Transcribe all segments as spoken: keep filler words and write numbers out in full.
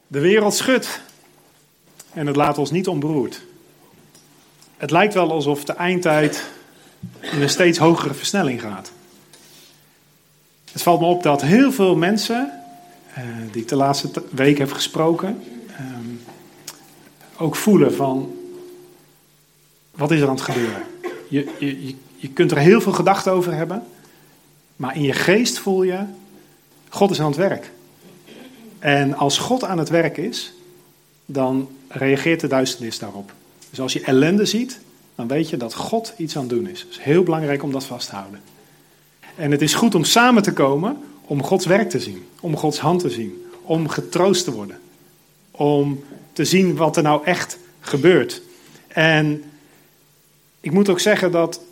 De wereld schudt en het laat ons niet onberoerd. Het lijkt wel alsof de eindtijd in een steeds hogere versnelling gaat. Het valt me op dat heel veel mensen, uh, die ik de laatste t- week heb gesproken, um, ook voelen van, wat is er aan het gebeuren? Je, je, je, je kunt er heel veel gedachten over hebben, maar in je geest voel je, God is aan het werk. En als God aan het werk is, dan reageert de duisternis daarop. Dus als je ellende ziet, dan weet je dat God iets aan het doen is. Het is heel belangrijk om dat vast te houden. En het is goed om samen te komen om Gods werk te zien. Om Gods hand te zien. Om getroost te worden. Om te zien wat er nou echt gebeurt. En ik moet ook zeggen dat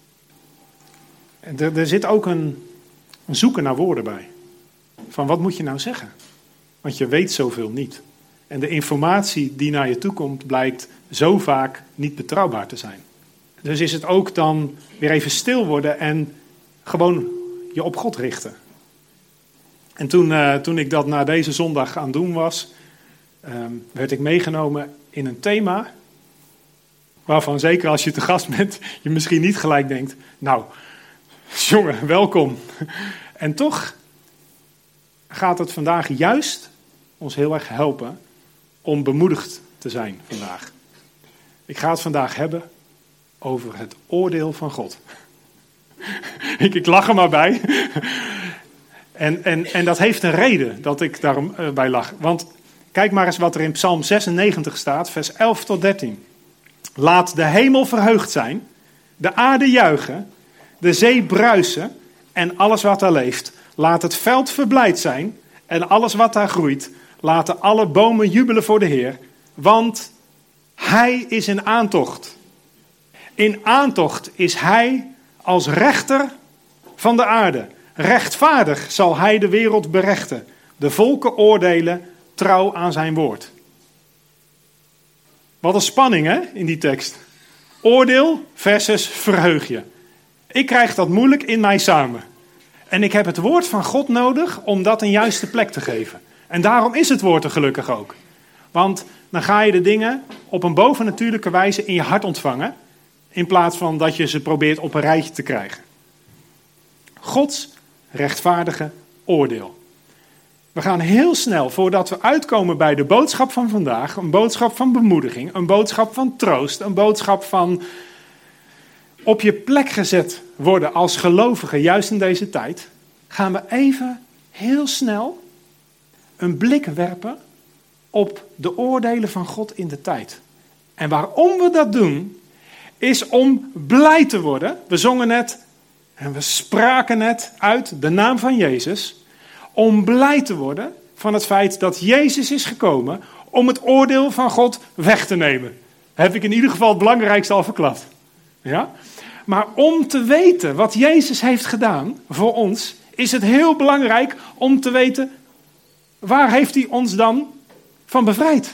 er, er zit ook een, een zoeken naar woorden bij. Van wat moet je nou zeggen? Want je weet zoveel niet. En de informatie die naar je toe komt blijkt zo vaak niet betrouwbaar te zijn. Dus is het ook dan weer even stil worden en gewoon je op God richten. En toen, uh, toen ik dat na deze zondag aan het doen was, um, werd ik meegenomen in een thema waarvan zeker als je te gast bent, je misschien niet gelijk denkt, nou, jongen, welkom. En toch gaat het vandaag juist ons heel erg helpen om bemoedigd te zijn vandaag. Ik ga het vandaag hebben over het oordeel van God. ik, ik lach er maar bij. en, en, en dat heeft een reden dat ik daarbij lach. Want kijk maar eens wat er in Psalm zesennegentig staat, vers elf tot dertien. Laat de hemel verheugd zijn, de aarde juichen, de zee bruisen en alles wat daar leeft. Laat het veld verblijd zijn en alles wat daar groeit. Laten alle bomen jubelen voor de Heer, want Hij is in aantocht. In aantocht is Hij als rechter van de aarde. Rechtvaardig zal Hij de wereld berechten. De volken oordelen trouw aan zijn woord. Wat een spanning, hè, in die tekst. Oordeel versus verheug je. Ik krijg dat moeilijk in mij samen. En ik heb het woord van God nodig om dat een juiste plek te geven. En daarom is het woord er gelukkig ook. Want dan ga je de dingen op een bovennatuurlijke wijze in je hart ontvangen, in plaats van dat je ze probeert op een rijtje te krijgen. Gods rechtvaardige oordeel. We gaan heel snel, voordat we uitkomen bij de boodschap van vandaag, een boodschap van bemoediging, een boodschap van troost, een boodschap van op je plek gezet worden als gelovige, juist in deze tijd, gaan we even heel snel een blik werpen op de oordelen van God in de tijd. En waarom we dat doen, is om blij te worden. We zongen net en we spraken net uit de naam van Jezus. Om blij te worden van het feit dat Jezus is gekomen om het oordeel van God weg te nemen. Heb ik in ieder geval het belangrijkste al verklapt. Ja? Maar om te weten wat Jezus heeft gedaan voor ons, is het heel belangrijk om te weten, waar heeft hij ons dan van bevrijd?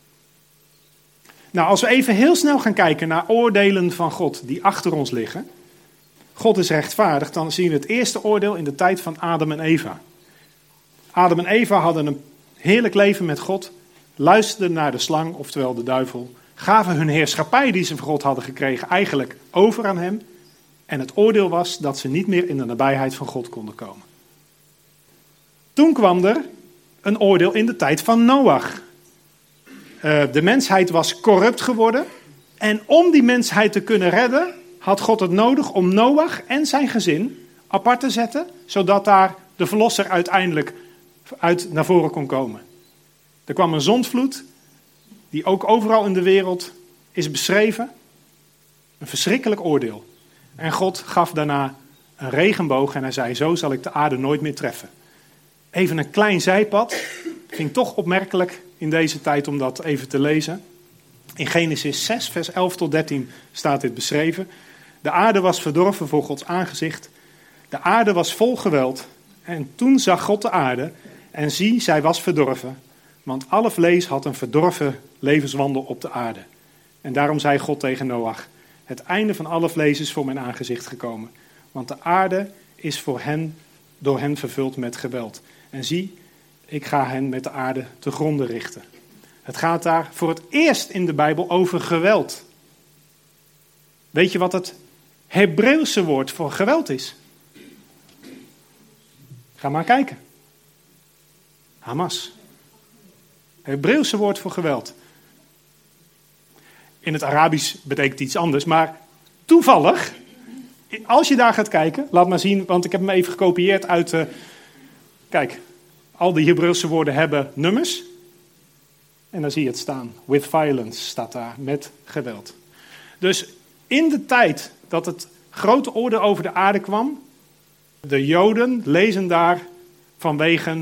Nou, als we even heel snel gaan kijken naar oordelen van God die achter ons liggen. God is rechtvaardig, dan zien we het eerste oordeel in de tijd van Adam en Eva. Adam en Eva hadden een heerlijk leven met God, luisterden naar de slang, oftewel de duivel, gaven hun heerschappij die ze van God hadden gekregen eigenlijk over aan hem. En het oordeel was dat ze niet meer in de nabijheid van God konden komen. Toen kwam er een oordeel in de tijd van Noach. Uh, de mensheid was corrupt geworden. En om die mensheid te kunnen redden, had God het nodig om Noach en zijn gezin apart te zetten, zodat daar de verlosser uiteindelijk uit naar voren kon komen. Er kwam een zondvloed, die ook overal in de wereld is beschreven. Een verschrikkelijk oordeel. En God gaf daarna een regenboog en hij zei, zo zal ik de aarde nooit meer treffen. Even een klein zijpad. Ging toch opmerkelijk in deze tijd om dat even te lezen. In Genesis zes, vers elf tot dertien staat dit beschreven. De aarde was verdorven voor Gods aangezicht. De aarde was vol geweld. En toen zag God de aarde en zie, zij was verdorven. Want alle vlees had een verdorven levenswandel op de aarde. En daarom zei God tegen Noach, het einde van alle vlees is voor mijn aangezicht gekomen. Want de aarde is voor hen, door hen vervuld met geweld. En zie, ik ga hen met de aarde te gronde richten. Het gaat daar voor het eerst in de Bijbel over geweld. Weet je wat het Hebreeuwse woord voor geweld is? Ga maar kijken. Hamas. Het Hebreeuwse woord voor geweld. In het Arabisch betekent iets anders, maar toevallig, als je daar gaat kijken, laat maar zien, want ik heb hem even gekopieerd uit, uh, kijk, al die Hebreeuwse woorden hebben nummers. En dan zie je het staan. With violence staat daar, met geweld. Dus in de tijd dat het grote oordeel over de aarde kwam, de Joden lezen daar vanwege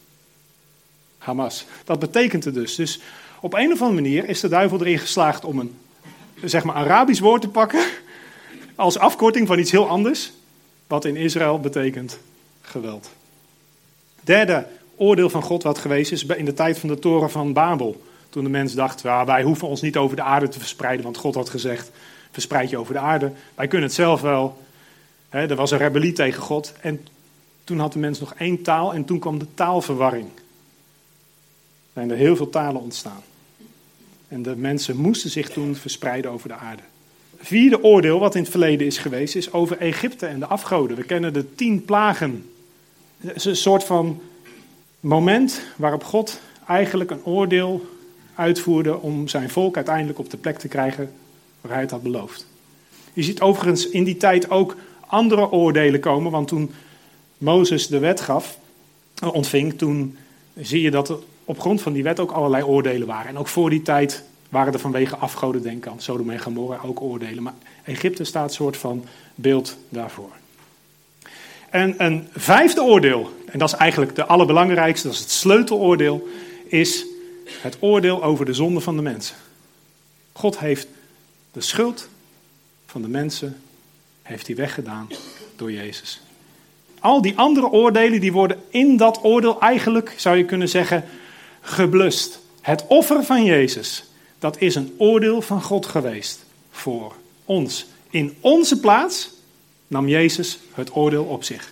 Hamas. Dat betekent het dus. Dus op een of andere manier is de duivel erin geslaagd om een, zeg maar, Arabisch woord te pakken als afkorting van iets heel anders, wat in Israël betekent geweld. Derde oordeel van God wat geweest is in de tijd van de toren van Babel. Toen de mens dacht, ja, wij hoeven ons niet over de aarde te verspreiden, want God had gezegd, verspreid je over de aarde. Wij kunnen het zelf wel. He, er was een rebellie tegen God. En toen had de mens nog één taal en toen kwam de taalverwarring. Er zijn er heel veel talen ontstaan. En de mensen moesten zich toen verspreiden over de aarde. Het vierde oordeel wat in het verleden is geweest is over Egypte en de afgoden. We kennen de tien plagen. Het is een soort van moment waarop God eigenlijk een oordeel uitvoerde om zijn volk uiteindelijk op de plek te krijgen waar hij het had beloofd. Je ziet overigens in die tijd ook andere oordelen komen, want toen Mozes de wet gaf, ontving, toen zie je dat er op grond van die wet ook allerlei oordelen waren. En ook voor die tijd waren er vanwege afgoden, denk aan Sodom en Gomorra, ook oordelen. Maar Egypte staat een soort van beeld daarvoor. En een vijfde oordeel, en dat is eigenlijk de allerbelangrijkste, dat is het sleuteloordeel, is het oordeel over de zonde van de mensen. God heeft de schuld van de mensen heeft hij weggedaan door Jezus. Al die andere oordelen die worden in dat oordeel eigenlijk, zou je kunnen zeggen, geblust. Het offer van Jezus, dat is een oordeel van God geweest voor ons. In onze plaats nam Jezus het oordeel op zich.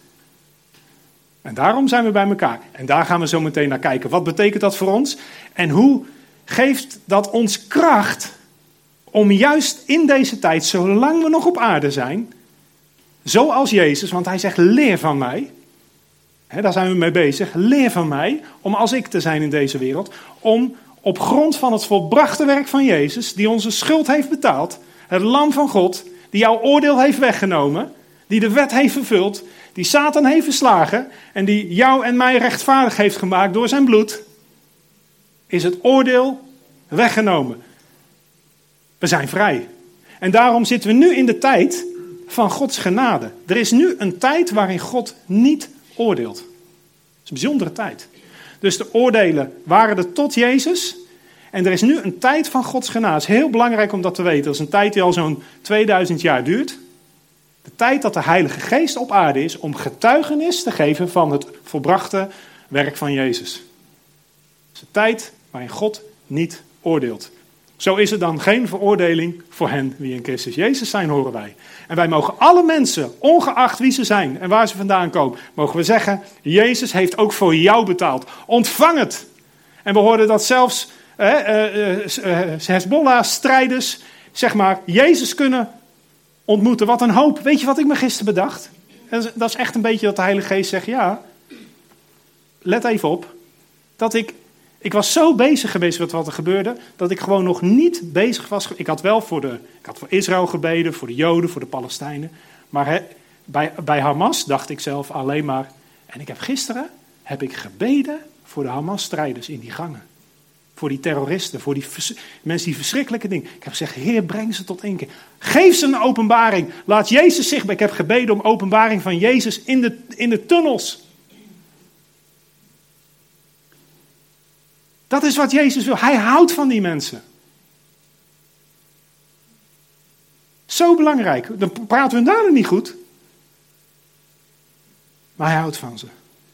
En daarom zijn we bij elkaar. En daar gaan we zo meteen naar kijken. Wat betekent dat voor ons? En hoe geeft dat ons kracht om juist in deze tijd, zolang we nog op aarde zijn, zoals Jezus, want hij zegt, leer van mij. He, daar zijn we mee bezig. Leer van mij, om als ik te zijn in deze wereld, om op grond van het volbrachte werk van Jezus, die onze schuld heeft betaald, het lam van God, die jouw oordeel heeft weggenomen, die de wet heeft vervuld, die Satan heeft verslagen en die jou en mij rechtvaardig heeft gemaakt door zijn bloed, is het oordeel weggenomen. We zijn vrij. En daarom zitten we nu in de tijd van Gods genade. Er is nu een tijd waarin God niet oordeelt. Het is een bijzondere tijd. Dus de oordelen waren er tot Jezus. En er is nu een tijd van Gods genade. Het is heel belangrijk om dat te weten. Dat is een tijd die al zo'n tweeduizend jaar duurt. De tijd dat de Heilige Geest op aarde is om getuigenis te geven van het volbrachte werk van Jezus. Het is een tijd waarin God niet oordeelt. Zo is er dan geen veroordeling voor hen die in Christus Jezus zijn, horen wij. En wij mogen alle mensen, ongeacht wie ze zijn en waar ze vandaan komen, mogen we zeggen, Jezus heeft ook voor jou betaald. Ontvang het. En we hoorden dat zelfs eh, eh, eh, Hezbollah-strijders, zeg maar, Jezus kunnen ontmoeten. Wat een hoop. Weet je wat ik me gisteren bedacht? Dat is echt een beetje dat de Heilige Geest zegt, ja, let even op, dat ik... Ik was zo bezig geweest met wat er gebeurde, dat ik gewoon nog niet bezig was. Ik had wel voor, de, ik had voor Israël gebeden, voor de Joden, voor de Palestijnen. Maar he, bij, bij Hamas dacht ik zelf alleen maar... En ik heb gisteren heb ik gebeden voor de Hamas-strijders in die gangen. Voor die terroristen, voor die vers, mensen die verschrikkelijke dingen. Ik heb gezegd, Heer, breng ze tot één keer. Geef ze een openbaring. Laat Jezus zichtbaar. Ik heb gebeden om openbaring van Jezus in de, in de tunnels. Dat is wat Jezus wil. Hij houdt van die mensen. Zo belangrijk. Dan praten we daar niet goed. Maar hij houdt van ze.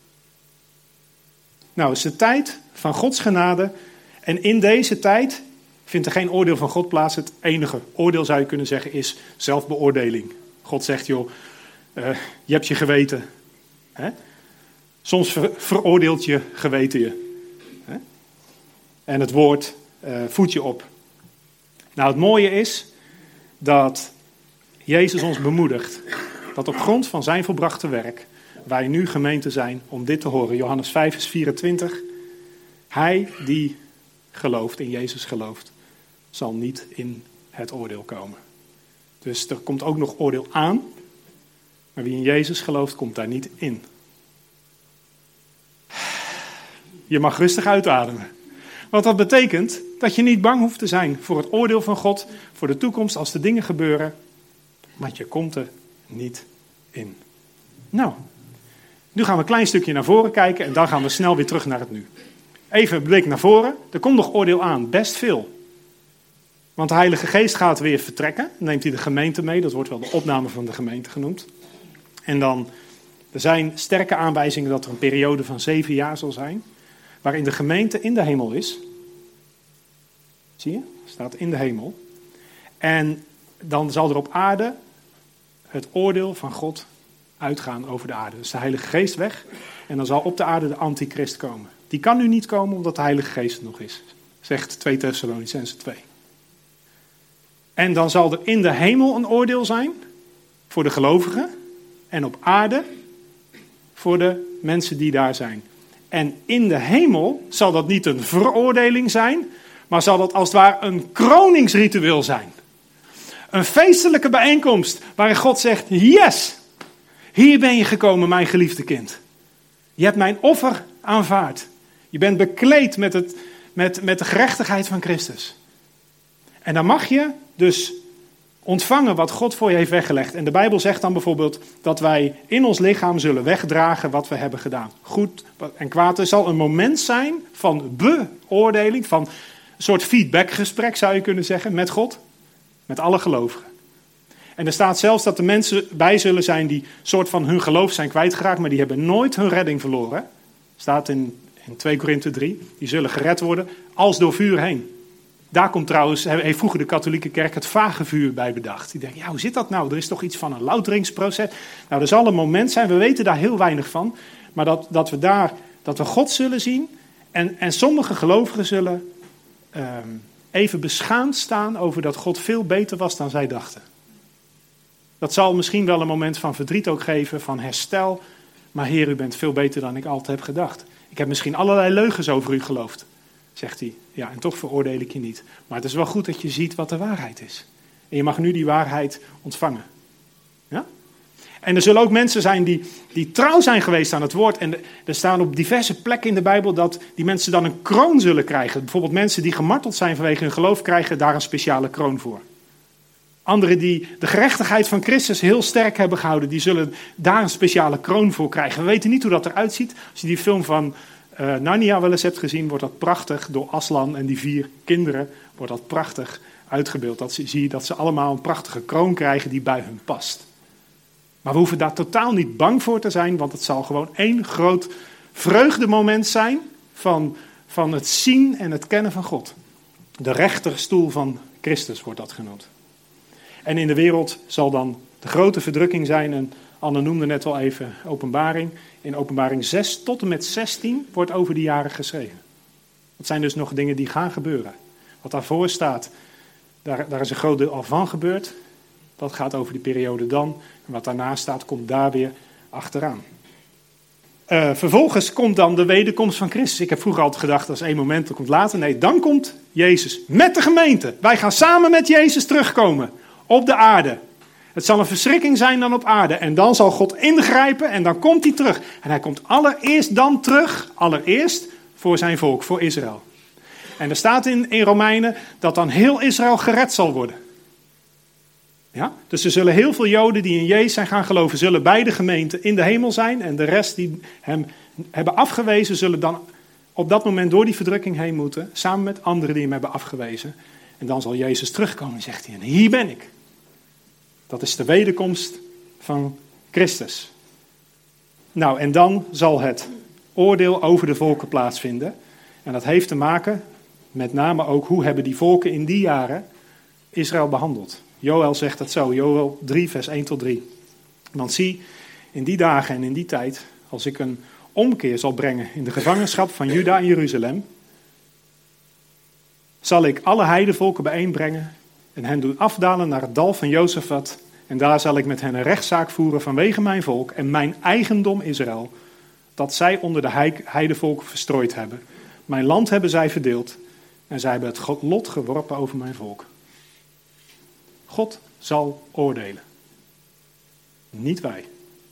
Nou, het is de tijd van Gods genade. En in deze tijd vindt er geen oordeel van God plaats. Het enige oordeel, zou je kunnen zeggen, is zelfbeoordeling. God zegt, joh, uh, je hebt je geweten. Hè? Soms ver, veroordeelt je geweten je. Hè? En het woord uh, voedt je op. Nou, het mooie is dat Jezus ons bemoedigt dat op grond van zijn volbrachte werk wij nu gemeente zijn om dit te horen. Johannes vijf vers vierentwintig. Hij die gelooft, in Jezus gelooft, zal niet in het oordeel komen. Dus er komt ook nog oordeel aan, maar wie in Jezus gelooft, komt daar niet in. Je mag rustig uitademen. Want dat betekent dat je niet bang hoeft te zijn voor het oordeel van God, voor de toekomst als de dingen gebeuren, want je komt er niet in. Nou, nu gaan we een klein stukje naar voren kijken en dan gaan we snel weer terug naar het nu. Even een blik naar voren. Er komt nog oordeel aan, best veel. Want de Heilige Geest gaat weer vertrekken. Dan neemt hij de gemeente mee, dat wordt wel de opname van de gemeente genoemd. En dan, er zijn sterke aanwijzingen dat er een periode van zeven jaar zal zijn, waarin de gemeente in de hemel is. Zie je? Staat in de hemel. En dan zal er op aarde het oordeel van God uitgaan over de aarde. Dus de Heilige Geest weg en dan zal op de aarde de antichrist komen. Die kan nu niet komen omdat de Heilige Geest er nog is, zegt twee Thessalonicenzen twee. En dan zal er in de hemel een oordeel zijn voor de gelovigen en op aarde voor de mensen die daar zijn. En in de hemel zal dat niet een veroordeling zijn, maar zal dat als het ware een kroningsritueel zijn. Een feestelijke bijeenkomst waarin God zegt, yes, hier ben je gekomen, mijn geliefde kind. Je hebt mijn offer aanvaard. Je bent bekleed met, het, met, met de gerechtigheid van Christus. En dan mag je dus ontvangen wat God voor je heeft weggelegd. En de Bijbel zegt dan bijvoorbeeld dat wij in ons lichaam zullen wegdragen wat we hebben gedaan. Goed en kwaad. Er zal een moment zijn van beoordeling, van een soort feedbackgesprek zou je kunnen zeggen met God, met alle gelovigen. En er staat zelfs dat er mensen bij zullen zijn die soort van hun geloof zijn kwijtgeraakt, maar die hebben nooit hun redding verloren. Staat in, in twee Korinthe drie. Die zullen gered worden als door vuur heen. Daar komt trouwens, heeft vroeger de katholieke kerk het vagevuur bij bedacht. Die denken, ja, hoe zit dat nou? Er is toch iets van een louteringsproces. Nou, er zal een moment zijn, we weten daar heel weinig van, maar dat, dat we daar, dat we God zullen zien en, en sommige gelovigen zullen um, even beschaamd staan over dat God veel beter was dan zij dachten. Dat zal misschien wel een moment van verdriet ook geven, van herstel. Maar Heer, u bent veel beter dan ik altijd heb gedacht. Ik heb misschien allerlei leugens over u geloofd, zegt hij. Ja, en toch veroordeel ik je niet. Maar het is wel goed dat je ziet wat de waarheid is. En je mag nu die waarheid ontvangen. Ja? En er zullen ook mensen zijn die, die trouw zijn geweest aan het woord. En er staan op diverse plekken in de Bijbel dat die mensen dan een kroon zullen krijgen. Bijvoorbeeld mensen die gemarteld zijn vanwege hun geloof krijgen daar een speciale kroon voor. Anderen die de gerechtigheid van Christus heel sterk hebben gehouden, die zullen daar een speciale kroon voor krijgen. We weten niet hoe dat eruit ziet. Als je die film van uh, Narnia wel eens hebt gezien, wordt dat prachtig door Aslan en die vier kinderen, wordt dat prachtig uitgebeeld. Dat zie je dat ze allemaal een prachtige kroon krijgen die bij hun past. Maar we hoeven daar totaal niet bang voor te zijn, want het zal gewoon één groot vreugdemoment zijn van, van het zien en het kennen van God. De rechterstoel van Christus wordt dat genoemd. En in de wereld zal dan de grote verdrukking zijn. En Anne noemde net al even openbaring. In openbaring zes tot en met zestien wordt over die jaren geschreven. Dat zijn dus nog dingen die gaan gebeuren. Wat daarvoor staat, daar, daar is een groot deel al van gebeurd. Dat gaat over die periode dan. En wat daarna staat, komt daar weer achteraan. Uh, vervolgens komt dan de wederkomst van Christus. Ik heb vroeger altijd gedacht, dat is één moment, dat komt later. Nee, dan komt Jezus met de gemeente. Wij gaan samen met Jezus terugkomen. Op de aarde. Het zal een verschrikking zijn dan op aarde. En dan zal God ingrijpen en dan komt hij terug. En hij komt allereerst dan terug, allereerst voor zijn volk, voor Israël. En er staat in, in Romeinen dat dan heel Israël gered zal worden. Ja? Dus er zullen heel veel Joden die in Jezus zijn gaan geloven, zullen bij de gemeente in de hemel zijn. En de rest die hem hebben afgewezen, zullen dan op dat moment door die verdrukking heen moeten. Samen met anderen die hem hebben afgewezen. En dan zal Jezus terugkomen, zegt hij. En hier ben ik. Dat is de wederkomst van Christus. Nou, en dan zal het oordeel over de volken plaatsvinden. En dat heeft te maken met name ook hoe hebben die volken in die jaren Israël behandeld. Joël zegt dat zo, Joël drie vers één tot drie. Want zie, in die dagen en in die tijd, als ik een omkeer zal brengen in de gevangenschap van Juda en Jeruzalem, zal ik alle heidevolken bijeenbrengen en hen doen afdalen naar het dal van Jozefat. En daar zal ik met hen een rechtszaak voeren vanwege mijn volk en mijn eigendom Israël, dat zij onder de heidevolken verstrooid hebben. Mijn land hebben zij verdeeld en zij hebben het lot geworpen over mijn volk. God zal oordelen. Niet wij.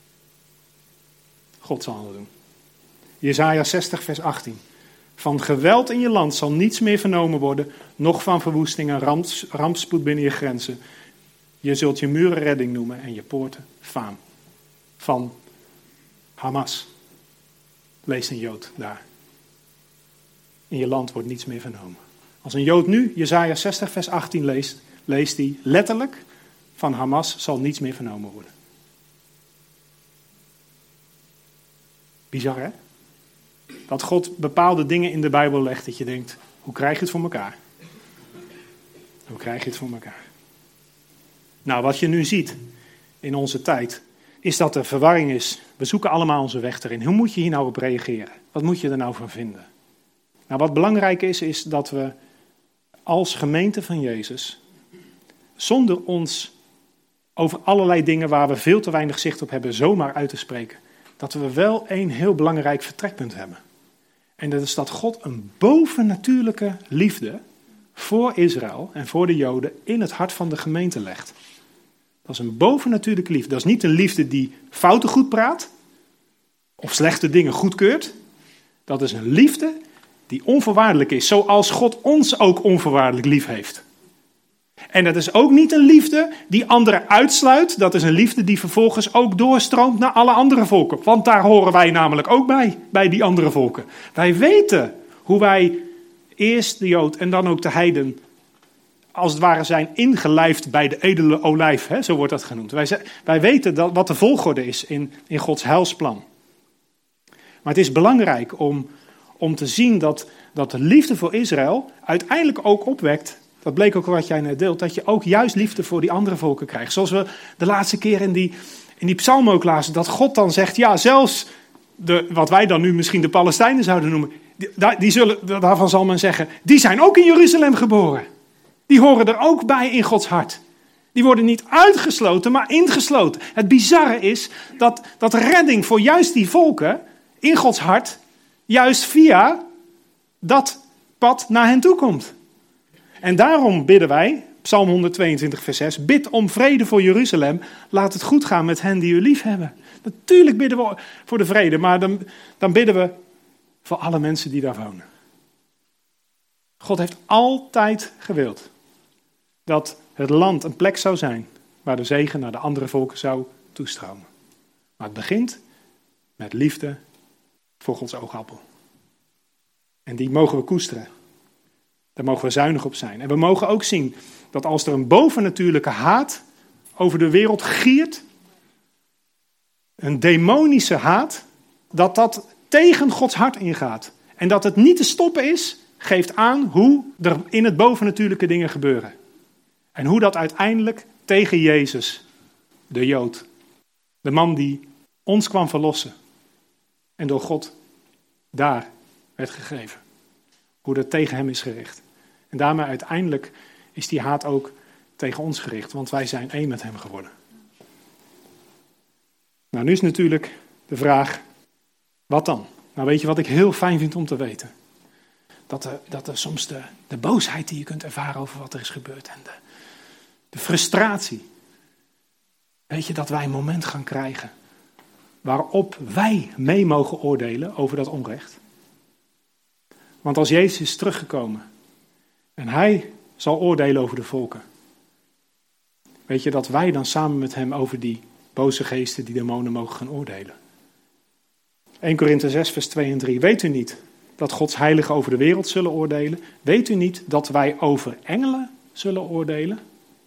God zal het doen. Jesaja zestig vers achttien. Van geweld in je land zal niets meer vernomen worden, noch van verwoesting en ramps, rampspoed binnen je grenzen. Je zult je muren redding noemen en je poorten faam. Van Hamas. Leest een Jood daar. In je land wordt niets meer vernomen. Als een Jood nu Jesaja zestig vers achttien leest, leest hij letterlijk: van Hamas zal niets meer vernomen worden. Bizar, hè? Dat God bepaalde dingen in de Bijbel legt dat je denkt, hoe krijg je het voor elkaar? Hoe krijg je het voor elkaar? Nou, wat je nu ziet in onze tijd, is dat er verwarring is. We zoeken allemaal onze weg erin. Hoe moet je hier nou op reageren? Wat moet je er nou van vinden? Nou, wat belangrijk is, is dat we als gemeente van Jezus, zonder ons over allerlei dingen waar we veel te weinig zicht op hebben, zomaar uit te spreken, dat we wel één heel belangrijk vertrekpunt hebben. En dat is dat God een bovennatuurlijke liefde voor Israël en voor de Joden in het hart van de gemeente legt. Dat is een bovennatuurlijke liefde. Dat is niet een liefde die fouten goed praat of slechte dingen goedkeurt. Dat is een liefde die onvoorwaardelijk is, zoals God ons ook onvoorwaardelijk lief heeft. En dat is ook niet een liefde die anderen uitsluit. Dat is een liefde die vervolgens ook doorstroomt naar alle andere volken. Want daar horen wij namelijk ook bij, bij die andere volken. Wij weten hoe wij eerst de Jood en dan ook de heiden als het ware zijn ingelijfd bij de edele olijf. Hè, zo wordt dat genoemd. Wij, wij weten dat, wat de volgorde is in, in Gods heilsplan. Maar het is belangrijk om, om te zien dat, dat de liefde voor Israël uiteindelijk ook opwekt. Dat bleek ook wat jij net deelt, dat je ook juist liefde voor die andere volken krijgt. Zoals we de laatste keer in die, in die psalm ook lazen, dat God dan zegt, ja, zelfs de, wat wij dan nu misschien de Palestijnen zouden noemen, die, die zullen, daarvan zal men zeggen, die zijn ook in Jeruzalem geboren. Die horen er ook bij in Gods hart. Die worden niet uitgesloten, maar ingesloten. Het bizarre is dat, dat redding voor juist die volken in Gods hart, juist via dat pad naar hen toe komt. En daarom bidden wij, Psalm honderdtweeëntwintig vers zes, bid om vrede voor Jeruzalem, laat het goed gaan met hen die u lief hebben. Natuurlijk bidden we voor de vrede, maar dan, dan bidden we voor alle mensen die daar wonen. God heeft altijd gewild dat het land een plek zou zijn waar de zegen naar de andere volken zou toestromen. Maar het begint met liefde voor Gods oogappel. En die mogen we koesteren. Daar mogen we zuinig op zijn. En we mogen ook zien dat als er een bovennatuurlijke haat over de wereld giert, een demonische haat, dat dat tegen Gods hart ingaat. En dat het niet te stoppen is, geeft aan hoe er in het bovennatuurlijke dingen gebeuren. En hoe dat uiteindelijk tegen Jezus, de Jood, de man die ons kwam verlossen en door God daar werd gegeven. Hoe dat tegen hem is gericht. En daarmee uiteindelijk is die haat ook tegen ons gericht, want wij zijn één met hem geworden. Nou, nu is natuurlijk de vraag, wat dan? Nou, weet je wat ik heel fijn vind om te weten? Dat er, dat er soms de, de boosheid die je kunt ervaren over wat er is gebeurd en de, de frustratie. Weet je, dat wij een moment gaan krijgen waarop wij mee mogen oordelen over dat onrecht. Want als Jezus is teruggekomen en hij zal oordelen over de volken. Weet je, dat wij dan samen met hem over die boze geesten, die demonen mogen gaan oordelen. Eerste Korinthe zes vers twee en drie. Weet u niet dat Gods heiligen over de wereld zullen oordelen? Weet u niet dat wij over engelen zullen oordelen?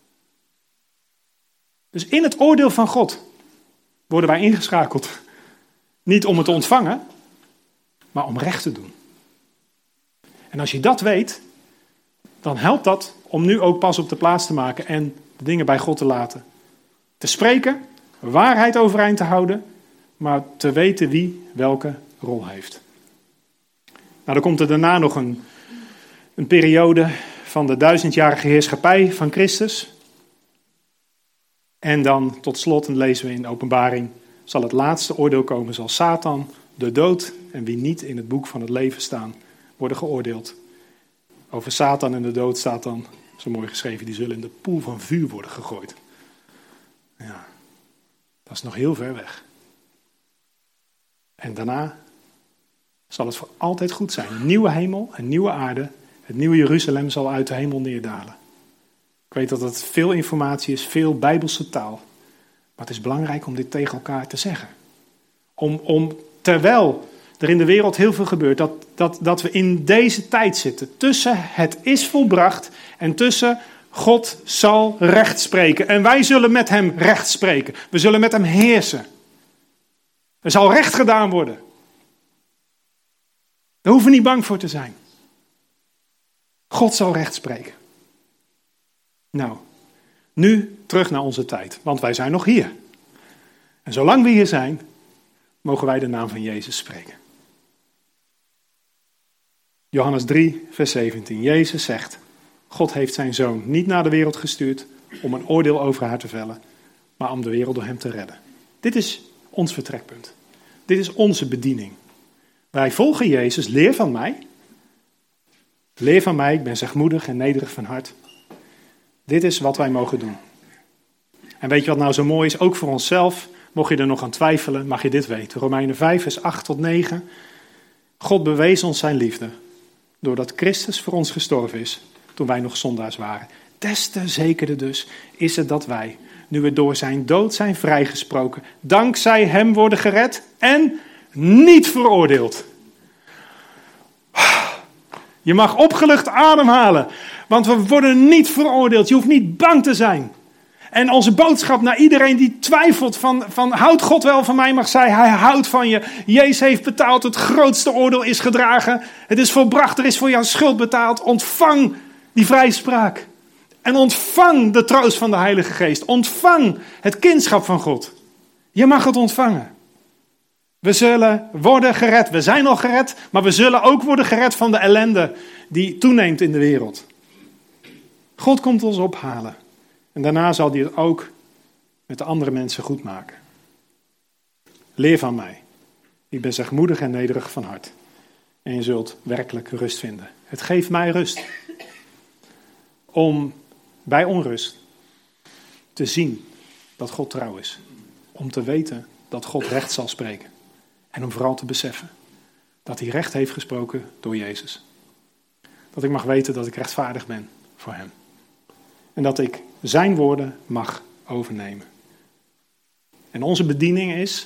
Dus in het oordeel van God worden wij ingeschakeld. Niet om het te ontvangen, maar om recht te doen. En als je dat weet, dan helpt dat om nu ook pas op de plaats te maken en de dingen bij God te laten. Te spreken, waarheid overeind te houden, maar te weten wie welke rol heeft. Nou, dan komt er daarna nog een, een periode van de duizendjarige heerschappij van Christus. En dan tot slot, en lezen we in de Openbaring, zal het laatste oordeel komen, zal Satan, de dood en wie niet in het boek van het leven staan, worden geoordeeld. Over Satan en de dood staat dan, zo mooi geschreven, die zullen in de poel van vuur worden gegooid. Ja, dat is nog heel ver weg. En daarna zal het voor altijd goed zijn. Een nieuwe hemel, een nieuwe aarde, het nieuwe Jeruzalem zal uit de hemel neerdalen. Ik weet dat het veel informatie is, veel bijbelse taal. Maar het is belangrijk om dit tegen elkaar te zeggen. Om, om terwijl er in de wereld heel veel gebeurt, dat, dat, dat we in deze tijd zitten. Tussen het is volbracht en tussen God zal recht spreken. En wij zullen met hem recht spreken. We zullen met hem heersen. Er zal recht gedaan worden. Daar hoeven we niet bang voor te zijn. God zal recht spreken. Nou, nu terug naar onze tijd, want wij zijn nog hier. En zolang we hier zijn, mogen wij de naam van Jezus spreken. Johannes drie, vers zeventien. Jezus zegt, God heeft zijn zoon niet naar de wereld gestuurd om een oordeel over haar te vellen, maar om de wereld door hem te redden. Dit is ons vertrekpunt. Dit is onze bediening. Wij volgen Jezus, leer van mij. Leer van mij, ik ben zachtmoedig en nederig van hart. Dit is wat wij mogen doen. En weet je wat nou zo mooi is? Ook voor onszelf, mocht je er nog aan twijfelen, mag je dit weten. Romeinen vijf, vers acht tot negen. God bewees ons zijn liefde, doordat Christus voor ons gestorven is, toen wij nog zondaars waren. Des te zekerder dus is het dat wij, nu we door zijn dood zijn vrijgesproken, dankzij hem worden gered en niet veroordeeld. Je mag opgelucht ademhalen, want we worden niet veroordeeld. Je hoeft niet bang te zijn. En onze boodschap naar iedereen die twijfelt van, van houdt God wel van mij, mag zij, hij houdt van je. Jezus heeft betaald, het grootste oordeel is gedragen. Het is volbracht, er is voor jouw schuld betaald. Ontvang die vrijspraak. En ontvang de troost van de Heilige Geest. Ontvang het kindschap van God. Je mag het ontvangen. We zullen worden gered. We zijn al gered, maar we zullen ook worden gered van de ellende die toeneemt in de wereld. God komt ons ophalen. En daarna zal hij het ook met de andere mensen goed maken. Leer van mij. Ik ben zachtmoedig en nederig van hart. En je zult werkelijk rust vinden. Het geeft mij rust. Om bij onrust te zien dat God trouw is. Om te weten dat God recht zal spreken. En om vooral te beseffen dat hij recht heeft gesproken door Jezus. Dat ik mag weten dat ik rechtvaardig ben voor hem. En dat ik zijn woorden mag overnemen. En onze bediening is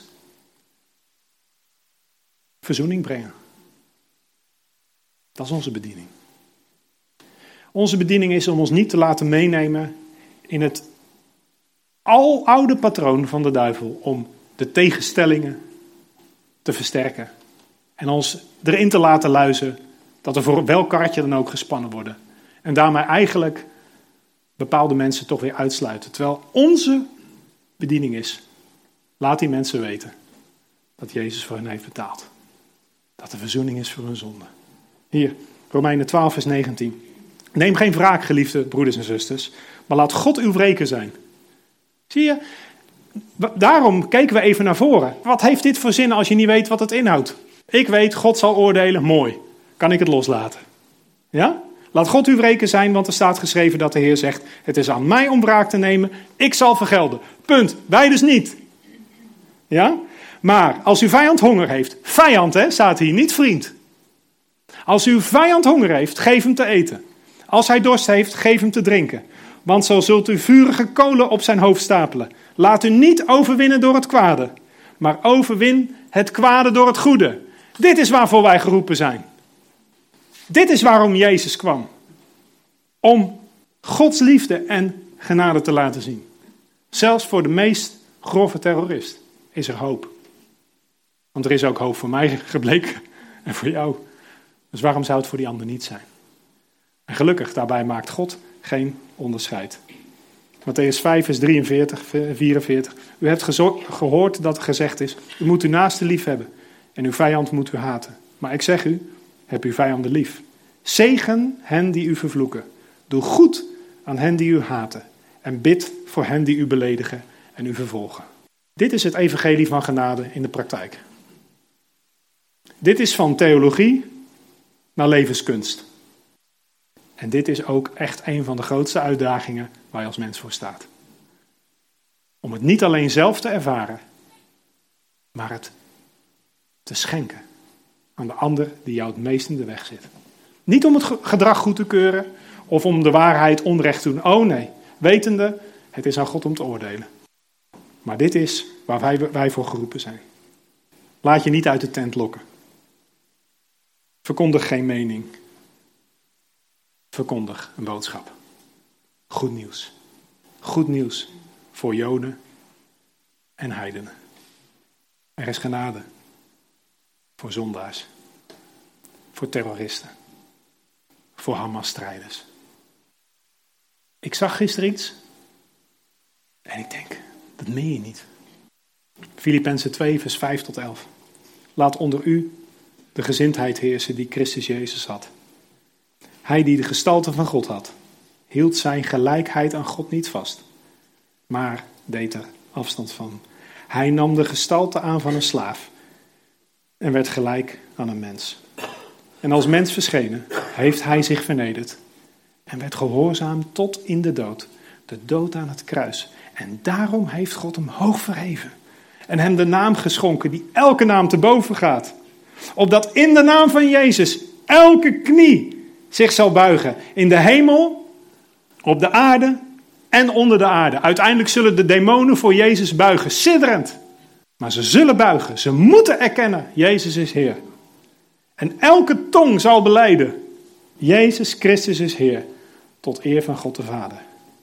verzoening brengen. Dat is onze bediening. Onze bediening is om ons niet te laten meenemen in het aloude patroon van de duivel om de tegenstellingen te versterken. En ons erin te laten luizen dat er voor welk karretje dan ook gespannen worden. En daarmee eigenlijk bepaalde mensen toch weer uitsluiten. Terwijl onze bediening is, laat die mensen weten dat Jezus voor hen heeft betaald. Dat er verzoening is voor hun zonde. Hier, Romeinen twaalf, vers negentien. Neem geen wraak, geliefde broeders en zusters, maar laat God uw wreker zijn. Zie je, daarom keken we even naar voren. Wat heeft dit voor zin als je niet weet wat het inhoudt? Ik weet, God zal oordelen, mooi. Kan ik het loslaten? Ja? Laat God uw wreker zijn, want er staat geschreven dat de Heer zegt, het is aan mij om wraak te nemen, ik zal vergelden. Punt. Wij dus niet. Ja? Maar als uw vijand honger heeft, vijand hè, staat hier, niet vriend. Als uw vijand honger heeft, geef hem te eten. Als hij dorst heeft, geef hem te drinken. Want zo zult u vurige kolen op zijn hoofd stapelen. Laat u niet overwinnen door het kwade, maar overwin het kwade door het goede. Dit is waarvoor wij geroepen zijn. Dit is waarom Jezus kwam. Om Gods liefde en genade te laten zien. Zelfs voor de meest grove terrorist is er hoop. Want er is ook hoop voor mij gebleken en voor jou. Dus waarom zou het voor die ander niet zijn? En gelukkig, daarbij maakt God geen onderscheid. Mattheüs vijf, vers drieënveertig, vierenveertig. U hebt gezo- gehoord dat er gezegd is, u moet uw naaste lief hebben En uw vijand moet u haten. Maar ik zeg u, heb uw vijanden lief. Zegen hen die u vervloeken. Doe goed aan hen die u haten. En bid voor hen die u beledigen en u vervolgen. Dit is het evangelie van genade in de praktijk. Dit is van theologie naar levenskunst. En dit is ook echt een van de grootste uitdagingen waar je als mens voor staat. Om het niet alleen zelf te ervaren, maar het te schenken aan de ander die jou het meest in de weg zit. Niet om het gedrag goed te keuren of om de waarheid onrecht te doen. Oh nee, wetende, het is aan God om te oordelen. Maar dit is waar wij, wij voor geroepen zijn. Laat je niet uit de tent lokken. Verkondig geen mening. Verkondig een boodschap. Goed nieuws. Goed nieuws voor Joden en heidenen. Er is genade voor zondaars. Voor terroristen. Voor Hamas-strijders. Ik zag gisteren iets en ik denk, dat meen je niet. Filippenzen twee, vers vijf tot elf. Laat onder u de gezindheid heersen die Christus Jezus had. Hij die de gestalte van God had, hield zijn gelijkheid aan God niet vast, maar deed er afstand van. Hij nam de gestalte aan van een slaaf en werd gelijk aan een mens. En als mens verschenen, heeft hij zich vernederd en werd gehoorzaam tot in de dood, de dood aan het kruis. En daarom heeft God hem hoog verheven en hem de naam geschonken die elke naam te boven gaat. Opdat in de naam van Jezus elke knie zich zal buigen. In de hemel, op de aarde en onder de aarde. Uiteindelijk zullen de demonen voor Jezus buigen, sidderend. Maar ze zullen buigen, ze moeten erkennen, Jezus is Heer. En elke tong zal belijden, Jezus Christus is Heer, tot eer van God de Vader.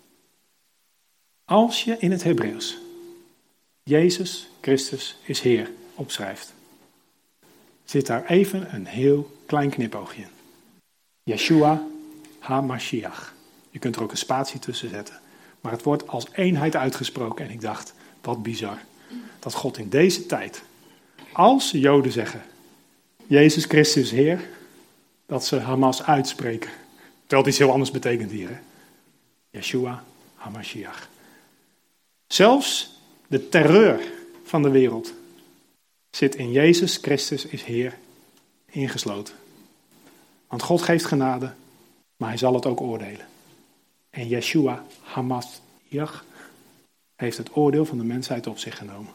Als je in het Hebreeuws Jezus Christus is Heer opschrijft, zit daar even een heel klein knipoogje in. Yeshua HaMashiach. Je kunt er ook een spatie tussen zetten. Maar het wordt als eenheid uitgesproken. En ik dacht, wat bizar. Dat God in deze tijd, als Joden zeggen, Jezus Christus is Heer, dat ze Hamas uitspreken. Terwijl het iets heel anders betekent hier. Hè? Yeshua HaMashiach. Zelfs de terreur van de wereld zit in Jezus Christus is Heer ingesloten. Want God geeft genade, maar hij zal het ook oordelen. En Yeshua HaMashiach heeft het oordeel van de mensheid op zich genomen.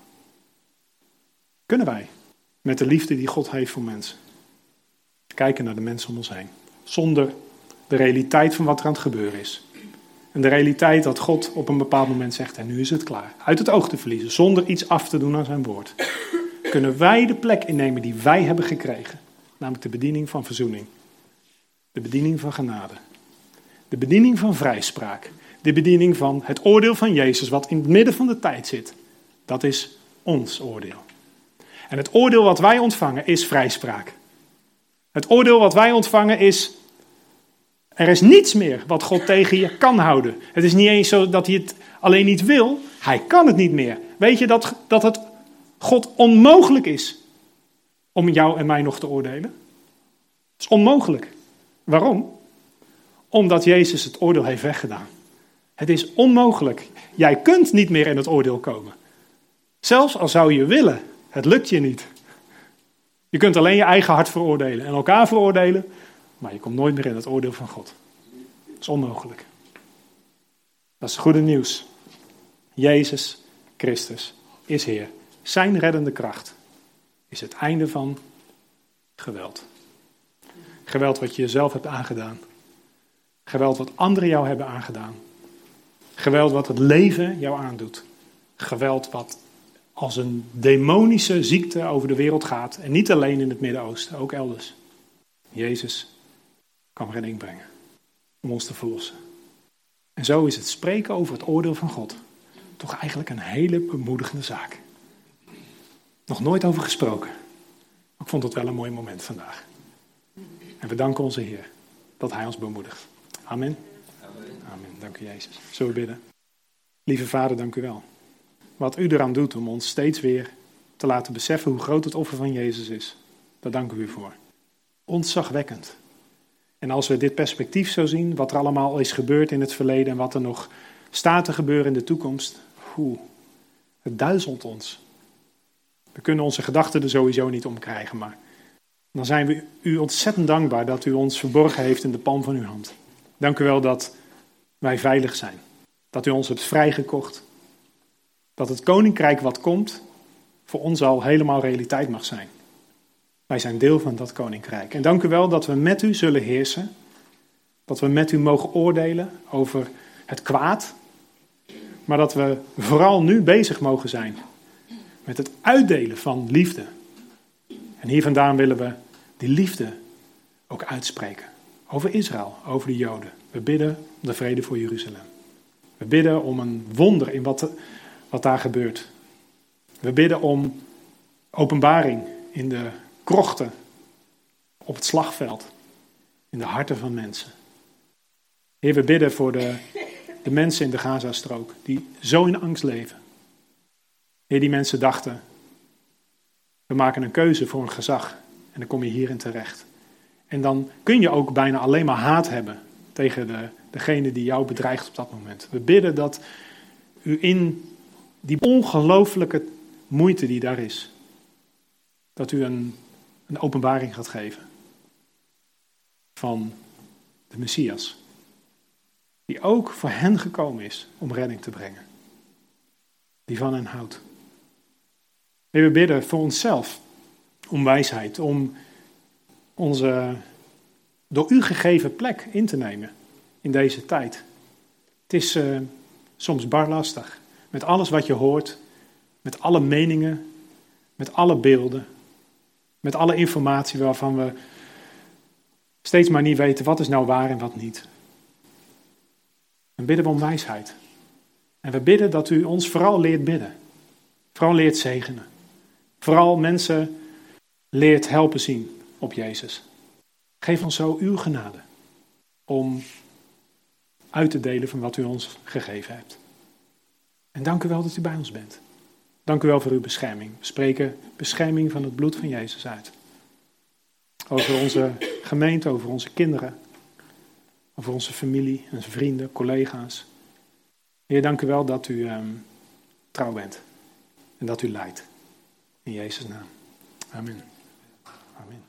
Kunnen wij, met de liefde die God heeft voor mensen, kijken naar de mensen om ons heen, zonder de realiteit van wat er aan het gebeuren is. En de realiteit dat God op een bepaald moment zegt, en nu is het klaar. Uit het oog te verliezen, zonder iets af te doen aan zijn woord. Kunnen wij de plek innemen die wij hebben gekregen. Namelijk de bediening van verzoening. De bediening van genade. De bediening van vrijspraak. De bediening van het oordeel van Jezus, wat in het midden van de tijd zit. Dat is ons oordeel. En het oordeel wat wij ontvangen is vrijspraak. Het oordeel wat wij ontvangen is, er is niets meer wat God tegen je kan houden. Het is niet eens zo dat hij het alleen niet wil, hij kan het niet meer. Weet je dat, dat het God onmogelijk is om jou en mij nog te oordelen? Het is onmogelijk. Waarom? Omdat Jezus het oordeel heeft weggedaan. Het is onmogelijk. Jij kunt niet meer in het oordeel komen. Zelfs al zou je willen, het lukt je niet. Je kunt alleen je eigen hart veroordelen en elkaar veroordelen, maar je komt nooit meer in het oordeel van God. Dat is onmogelijk. Dat is het goede nieuws. Jezus Christus is Heer. Zijn reddende kracht is het einde van geweld. Geweld wat je jezelf hebt aangedaan. Geweld wat anderen jou hebben aangedaan. Geweld wat het leven jou aandoet. Geweld wat als een demonische ziekte over de wereld gaat. En niet alleen in het Midden-Oosten, ook elders. Jezus kan redding brengen om ons te verlossen. En zo is het spreken over het oordeel van God toch eigenlijk een hele bemoedigende zaak. Nog nooit over gesproken. Maar ik vond het wel een mooi moment vandaag. En we danken onze Heer dat Hij ons bemoedigt. Amen. Amen. Amen. Dank u Jezus. Zullen we bidden? Lieve Vader, dank u wel. Wat u eraan doet om ons steeds weer te laten beseffen hoe groot het offer van Jezus is. Daar danken we u voor. Ontzagwekkend. En als we dit perspectief zo zien, wat er allemaal is gebeurd in het verleden en wat er nog staat te gebeuren in de toekomst, hoe, het duizelt ons. We kunnen onze gedachten er sowieso niet om krijgen, maar dan zijn we u ontzettend dankbaar dat u ons verborgen heeft in de palm van uw hand. Dank u wel dat wij veilig zijn. Dat u ons hebt vrijgekocht. Dat het koninkrijk wat komt voor ons al helemaal realiteit mag zijn. Wij zijn deel van dat koninkrijk. En dank u wel dat we met u zullen heersen. Dat we met u mogen oordelen over het kwaad. Maar dat we vooral nu bezig mogen zijn met het uitdelen van liefde. En hier vandaan willen we die liefde ook uitspreken. Over Israël, over de Joden. We bidden om de vrede voor Jeruzalem. We bidden om een wonder in wat, wat daar gebeurt. We bidden om openbaring in de krochten, op het slagveld, in de harten van mensen. Heer, we bidden voor de, de mensen in de Gazastrook die zo in angst leven. Heer, die mensen dachten, we maken een keuze voor een gezag en dan kom je hierin terecht. En dan kun je ook bijna alleen maar haat hebben tegen de, degene die jou bedreigt op dat moment. We bidden dat u in die ongelooflijke moeite die daar is, dat u een, een openbaring gaat geven van de Messias. Die ook voor hen gekomen is om redding te brengen. Die van hen houdt. Heer, we bidden voor onszelf om wijsheid, om onze door u gegeven plek in te nemen in deze tijd. Het is uh, soms bar lastig. Met alles wat je hoort, met alle meningen, met alle beelden, met alle informatie waarvan we steeds maar niet weten wat is nou waar en wat niet. Dan bidden we om wijsheid. En we bidden dat u ons vooral leert bidden. Vooral leert zegenen. Vooral mensen leert helpen zien op Jezus. Geef ons zo uw genade om uit te delen van wat u ons gegeven hebt. En dank u wel dat u bij ons bent. Dank u wel voor uw bescherming. We spreken bescherming van het bloed van Jezus uit. Over onze gemeente, over onze kinderen, over onze familie, onze vrienden, collega's. Heer, dank u wel dat u um, trouw bent en dat u leidt. In Jezus' naam. Amen. Amen.